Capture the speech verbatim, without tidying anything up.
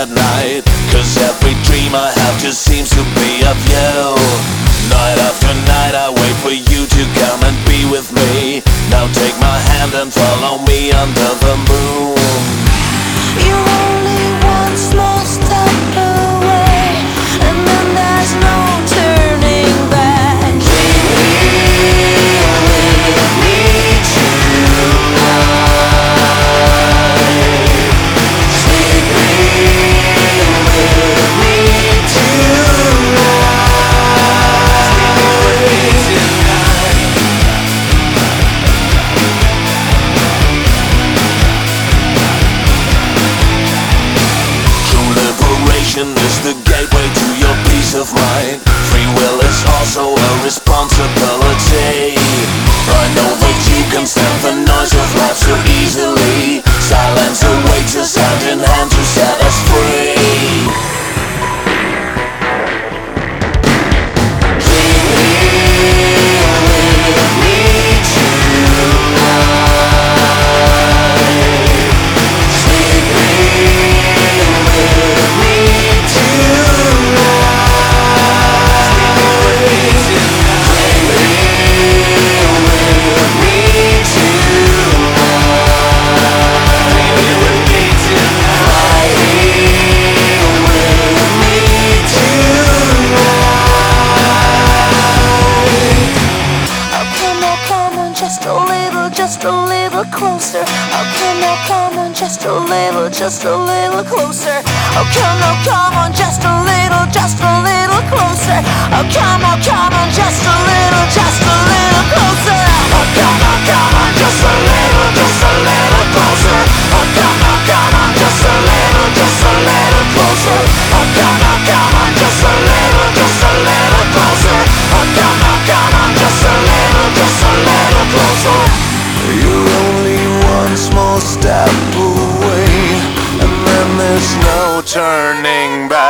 at night, 'cause every dream I have just seems to be of you. Night after night I wait for you to come and be with me. Now take my hand and follow me under the moon. You're only one small step away, and then there's no turning back. Take me with me tonight. Take me with me is the gateway to your peace of mind. Free will is also a responsibility. I know that you can stand the noise of life so easily. Silence awaits us hand in hand to set us free. Take me with me tonight. Take me with me. Just a little, just a little closer. Oh, come on, come on, just a little, just a little closer. Oh, come on, come on, just a little, just a little closer. Oh, come on, come on, just a little, just a little closer. Oh, come on, come on, just a little, just a little closer. Oh, come on, come on, just a little, just a little closer. Oh, come on, come on, just a little, just a little closer. Oh, come on, come on, just a little, just a little closer. You're only one small step away, and then there's no turning back.